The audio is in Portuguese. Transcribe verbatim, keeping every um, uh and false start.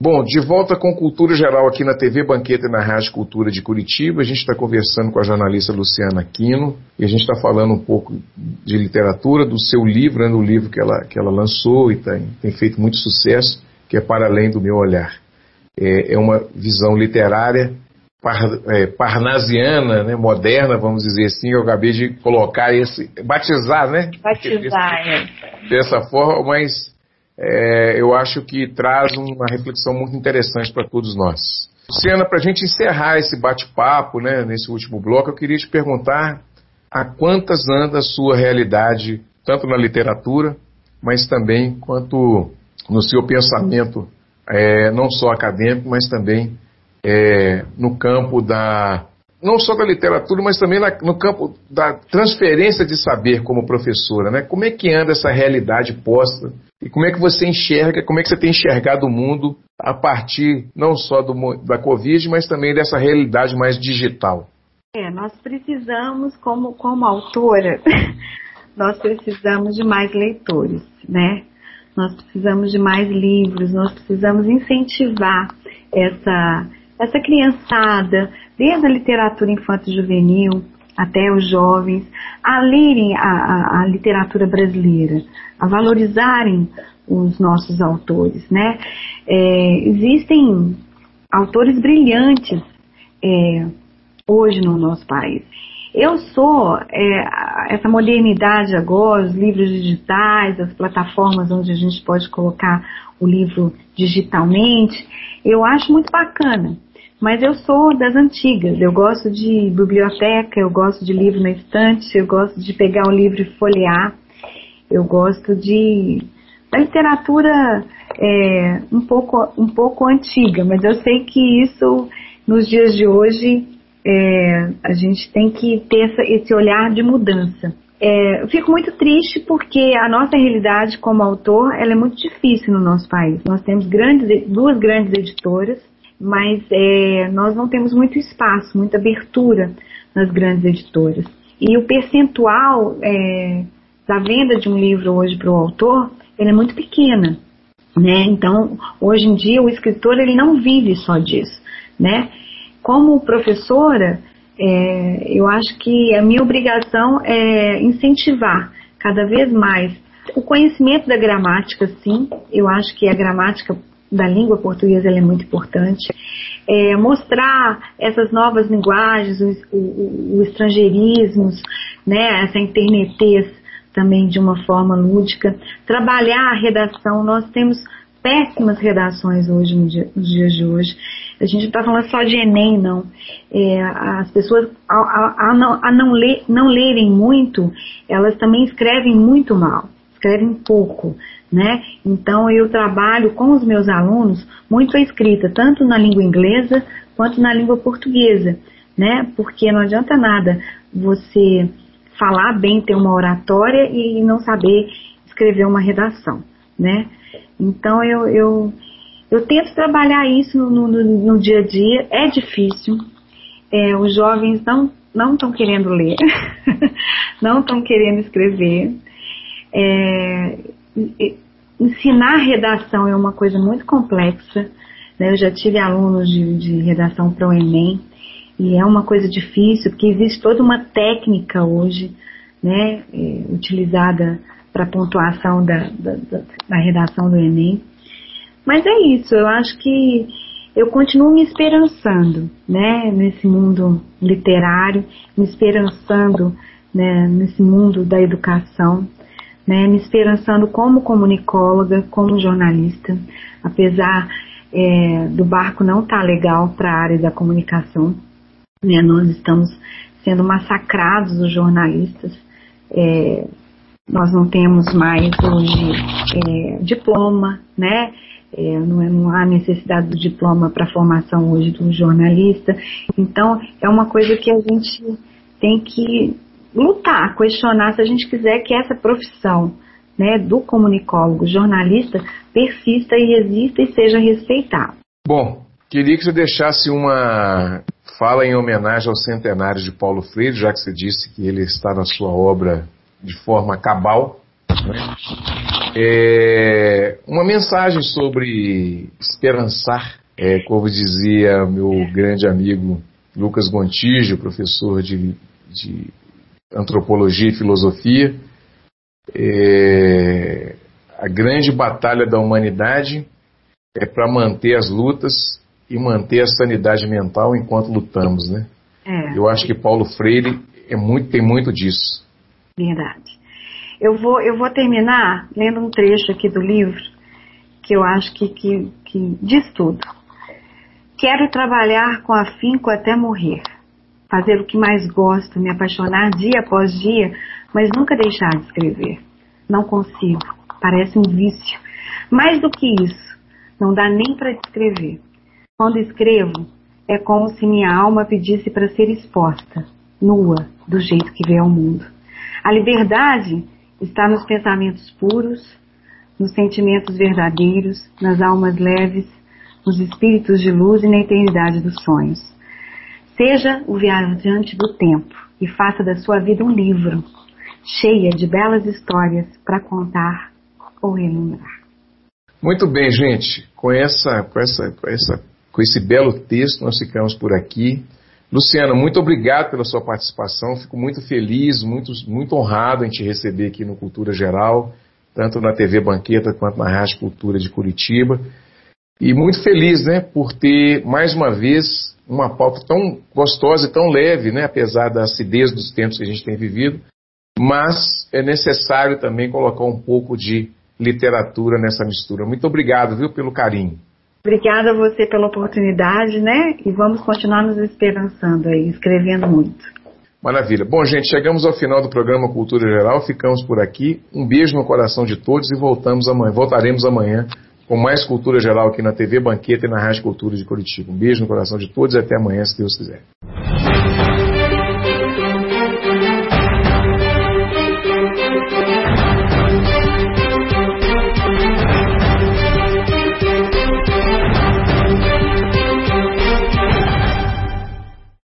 Bom, de volta com Cultura Geral aqui na T V Banqueta e na Rádio Cultura de Curitiba. A gente está conversando com a jornalista Luciana Aquino e a gente está falando um pouco de literatura, do seu livro, né, do livro que ela, que ela lançou e tem, tem feito muito sucesso, que é Para Além do Meu Olhar. É, é uma visão literária par, é, parnasiana, né, moderna, vamos dizer assim. Eu acabei de colocar esse, batizar, né? Batizar, é. Dessa forma, mas... É, eu acho que traz uma reflexão muito interessante para todos nós. Luciana, para a gente encerrar esse bate-papo, né, nesse último bloco, eu queria te perguntar a quantas anda a sua realidade, tanto na literatura, mas também quanto no seu pensamento, é, não só acadêmico, mas também é, no campo da... não só da literatura, mas também na, no campo da transferência de saber como professora, né? Como é que anda essa realidade posta e como é que você enxerga, como é que você tem enxergado o mundo a partir não só do, da Covid, mas também dessa realidade mais digital? É, nós precisamos, como, como autora, nós precisamos de mais leitores, né? Nós precisamos de mais livros, nós precisamos incentivar essa, essa criançada, desde a literatura infanto-juvenil até os jovens, a lerem a, a, a literatura brasileira, a valorizarem os nossos autores, né? É, existem autores brilhantes é, hoje no nosso país. Eu sou é, essa modernidade agora, os livros digitais, as plataformas onde a gente pode colocar o livro digitalmente, eu acho muito bacana. Mas eu sou das antigas, eu gosto de biblioteca, eu gosto de livro na estante, eu gosto de pegar um livro e folhear, eu gosto de da literatura é, um, pouco, um pouco antiga, mas eu sei que isso, nos dias de hoje, é, a gente tem que ter essa, esse olhar de mudança. É, eu fico muito triste porque a nossa realidade como autor, ela é muito difícil no nosso país. Nós temos grandes, duas grandes editoras, mas é, nós não temos muito espaço, muita abertura nas grandes editoras. E o percentual é, da venda de um livro hoje para o autor, ele é muito pequena, né? Então, hoje em dia, o escritor ele não vive só disso, né? Como professora, é, eu acho que a minha obrigação é incentivar cada vez mais o conhecimento da gramática, sim. Eu acho que a gramática da língua portuguesa ela é muito importante, é, mostrar essas novas linguagens, os, o, o estrangeirismos, né, essa internetez também de uma forma lúdica, trabalhar a redação. Nós temos péssimas redações hoje, no dia, nos dias de hoje. A gente não está falando só de Enem, não. É, as pessoas, a, a, a, não, a não, ler, não lerem muito, elas também escrevem muito mal, escrevem pouco, né? Então eu trabalho com os meus alunos muito a escrita, tanto na língua inglesa quanto na língua portuguesa, né? Porque não adianta nada você falar bem, ter uma oratória e não saber escrever uma redação, né? Então eu, eu, eu tento trabalhar isso no, no, no dia a dia. É difícil, é, os jovens não não estão querendo ler, não estão querendo escrever. É, ensinar redação é uma coisa muito complexa, né? Eu já tive alunos de, de redação para o Enem e é uma coisa difícil porque existe toda uma técnica hoje, né, é, utilizada para pontuação da, da, da, da redação do Enem. Mas é isso, eu acho que eu continuo me esperançando, né, nesse mundo literário, me esperançando, né, nesse mundo da educação, né, me esperançando como comunicóloga, como jornalista, apesar é, do barco não estar legal para a área da comunicação, né, nós estamos sendo massacrados, os jornalistas, é, nós não temos mais hoje é, diploma, né, é, não, é, não há necessidade do diploma para a formação hoje do jornalista, então é uma coisa que a gente tem que lutar, questionar se a gente quiser que essa profissão, né, do comunicólogo, jornalista, persista e exista e seja respeitada. Bom, queria que você deixasse uma fala em homenagem ao centenário de Paulo Freire, já que você disse que ele está na sua obra de forma cabal, né? É, uma mensagem sobre esperançar, é, como dizia meu grande amigo Lucas Gontijo, professor de, de antropologia e filosofia, é, a grande batalha da humanidade é para manter as lutas e manter a sanidade mental enquanto lutamos, né? É. Eu acho que Paulo Freire é muito, tem muito disso. Verdade. Eu vou, eu vou terminar lendo um trecho aqui do livro que eu acho que, que, que diz tudo. Quero trabalhar com afinco até morrer, fazer o que mais gosto, me apaixonar dia após dia, mas nunca deixar de escrever. Não consigo, parece um vício. Mais do que isso, não dá nem para descrever. Quando escrevo, é como se minha alma pedisse para ser exposta, nua, do jeito que vê ao mundo. A liberdade está nos pensamentos puros, nos sentimentos verdadeiros, nas almas leves, nos espíritos de luz e na eternidade dos sonhos. Seja o viajante do tempo e faça da sua vida um livro, cheia de belas histórias para contar ou relembrar. Muito bem, gente. Com, essa, com, essa, com, essa, com esse belo texto, nós ficamos por aqui. Luciano, muito obrigado pela sua participação. Fico muito feliz, muito, muito honrado em te receber aqui no Cultura Geral, tanto na T V Banqueta quanto na Rádio Cultura de Curitiba. E muito feliz, né, por ter, mais uma vez, uma pauta tão gostosa e tão leve, né, apesar da acidez dos tempos que a gente tem vivido, mas é necessário também colocar um pouco de literatura nessa mistura. Muito obrigado, viu, pelo carinho. Obrigada a você pela oportunidade, né, e vamos continuar nos esperançando aí, escrevendo muito. Maravilha. Bom, gente, chegamos ao final do programa Cultura Geral, ficamos por aqui. Um beijo no coração de todos e voltamos amanhã, voltaremos amanhã com mais Cultura Geral aqui na T V Banqueta e na Rádio Cultura de Curitiba. Um beijo no coração de todos e até amanhã, se Deus quiser.